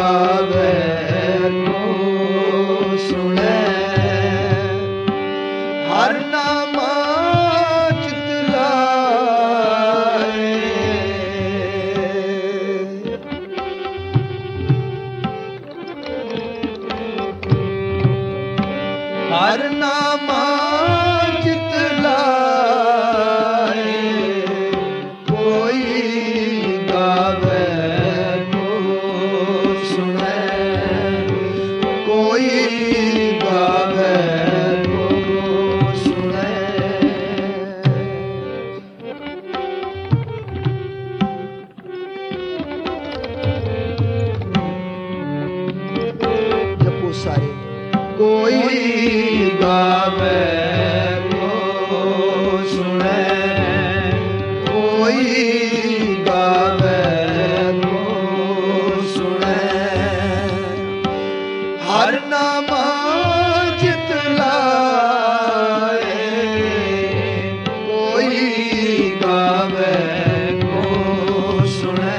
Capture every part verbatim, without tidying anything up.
गावे को सुने हर नामा चित लाए हर नामा चित लाए कोई गावे को सुने कोई गावे को सुने जपो सारे कोई गावे को सुने कोई गावे को सुने हर नामा चित लाए कोई गावे को सुने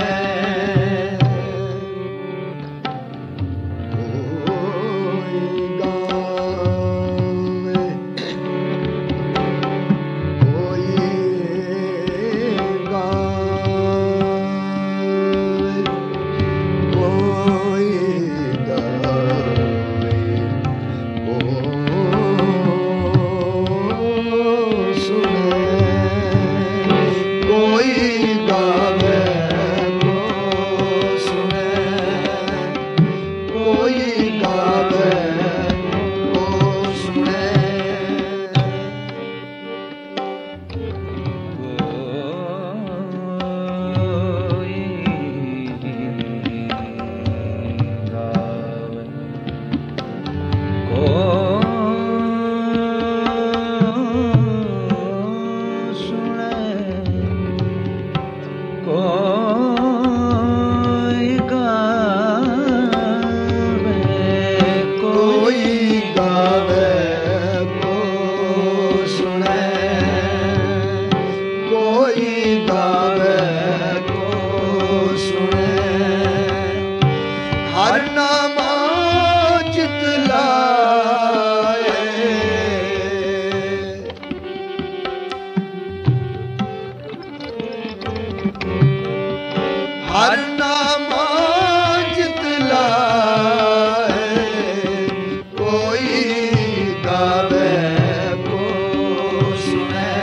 हर नामा चित लाए कोई गावे को सुने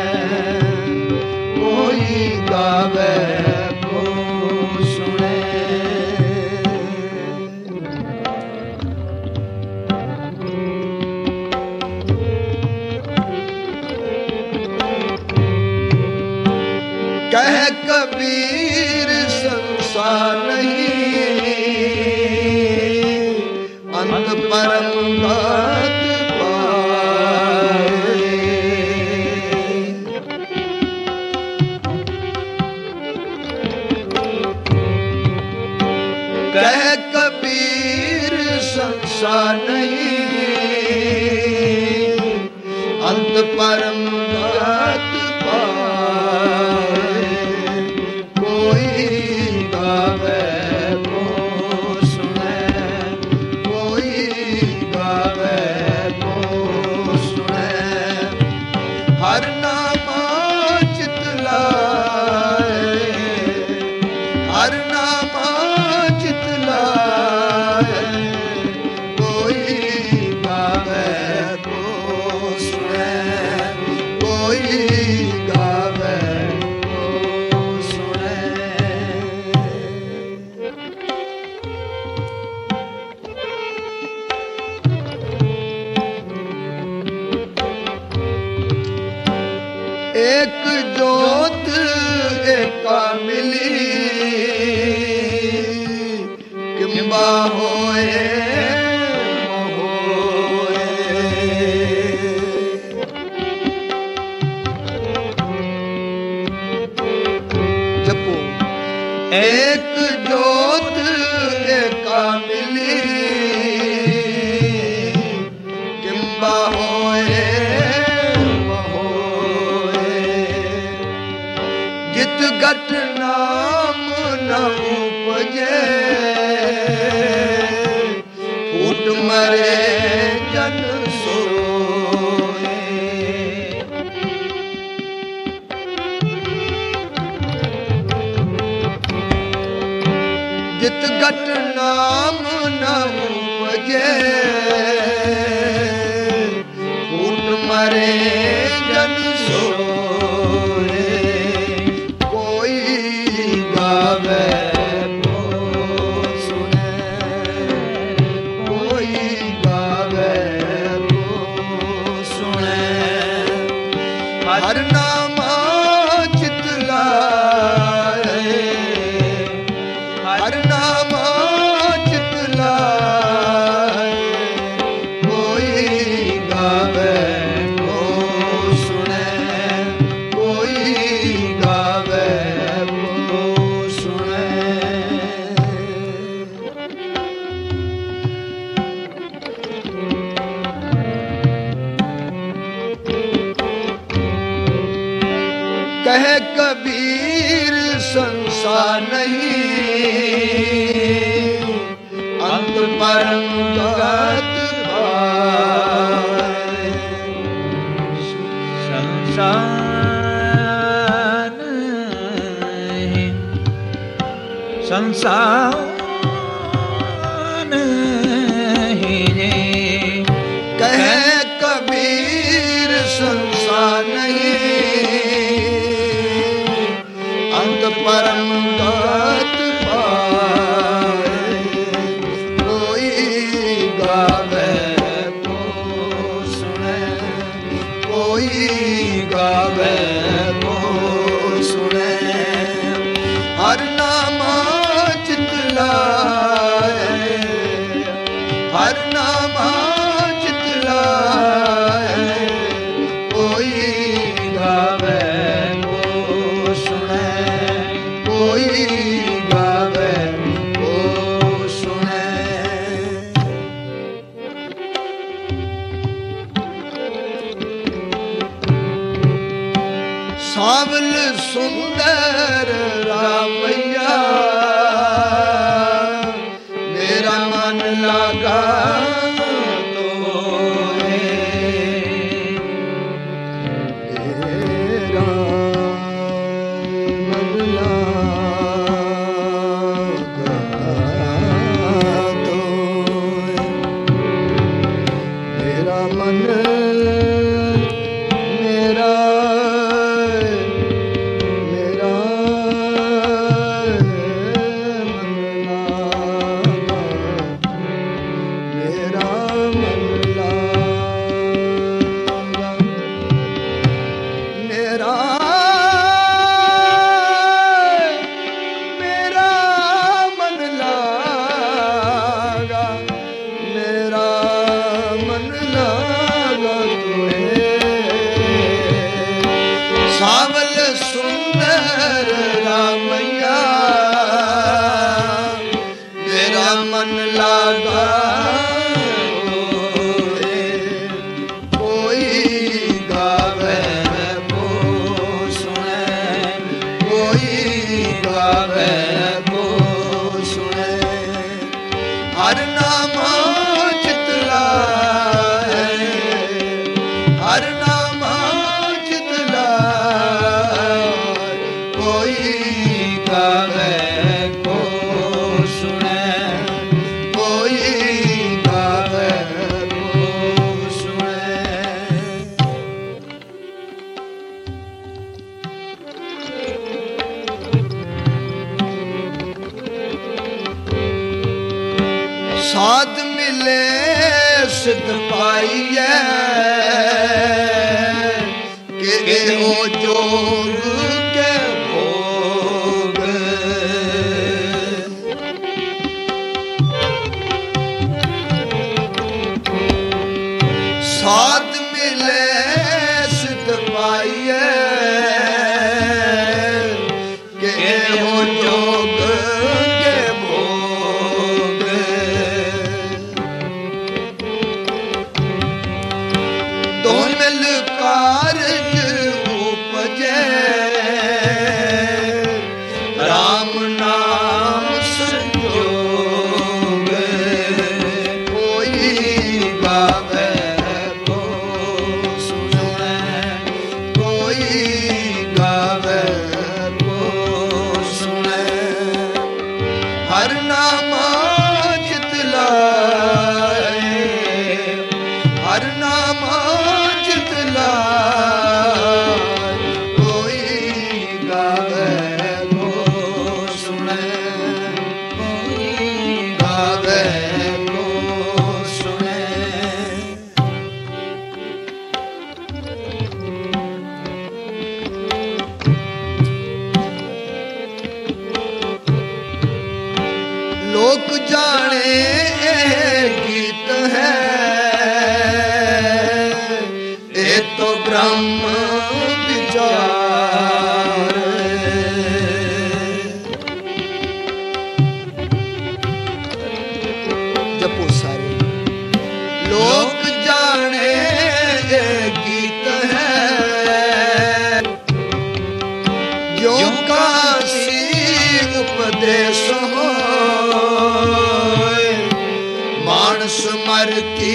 कोई गावे को सुने कह कबीर संसार नहीं अंत परम गत पाए कह कबीर संसार नहीं अंत परम गत पाए कोई गावे को सुने कोई गावे को सुने हर नामा चित लाए हर नामा चित लाए कोई गावे को सुने कोई गावे को सुने एक जोत एका मिली किंबा होए होए जपो एक जोत एका मिली किंबा होए जित घट नाम न उपजे जित घट नाम न उपजे फूट मरे जन सोए कोई गावे हर नामा चित लाए हर नामा चित लाए कोई गावे को सुने कोई गावे को सुने कहे कबीर संसार नहीं अंत परम गत पाए संसार नहीं संसार नहीं कहे कबीर संसार नहीं परम गत पाए कोई गावे को सुने कोई गावे को सुने हर नामा चित लाए हर नामा चित लाए कोई गावे कोई गावे को सुने सावल सुंदर रामैया मेरा मन लगा तो सावल सुंदर रामैया मेरा मन लागा कोई गावे को सुने कोई गावे को सुने हर नामा चित लाए हर नामा चित लाए कोई गावे को सुने कोई गावे को सुने साध मिले सिद्ध पाइए के ओ जोग के भोग साध मिले सिद्ध पाइए के ओ जोग के भोग दो मिल कारज उपजे फूट मरे जन सोए कोई गावे को सुने कोई गावे को सुने हर नामा चित लाए हर नामा चित लाए कोई गावे को सुने कोई गावे को सुने हर नामा चित लाए हर नामा चित लाए कोई गावे को सुने कोई गावे को सुने हर नामा चित लाए हर नामा चित लाए कोई गावे को सुने कोई गावे को सुने नामा जितलाए, हर नामा जितलाए, कोई गावे को सुने, कोई गावे को सुने। लोक जाने गीत है, ये तो ब्रह्म विचार। जपो सारे। लोक जाने गीत है, जो काशी उपदेश हो, मानस मर की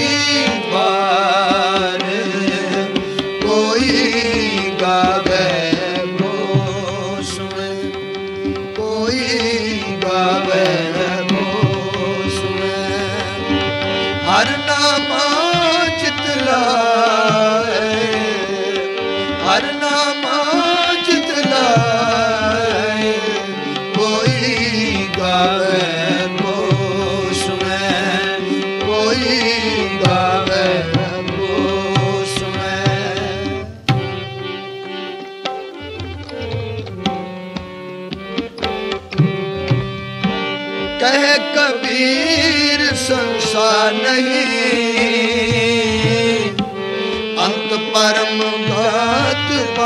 बार, कोई गावे को सुने, कोई गावे को सुने। हर नामा जितलाए, हर नामा जितलाए, कोई गावे को सुने, कोई गावे को सुने। कह कबीर संसार नहीं, अंत परम घात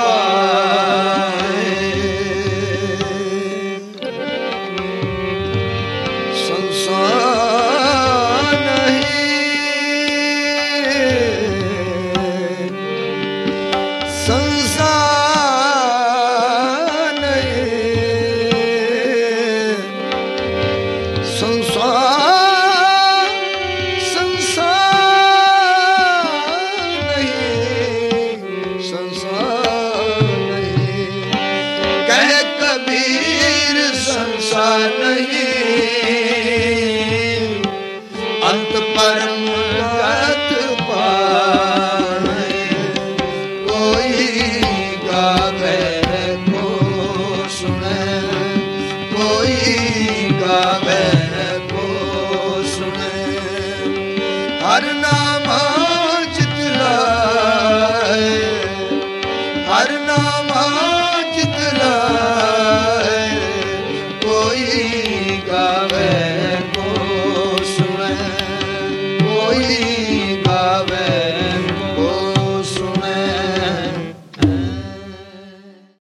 पाए। संसार नहीं, संसार नहीं, संसार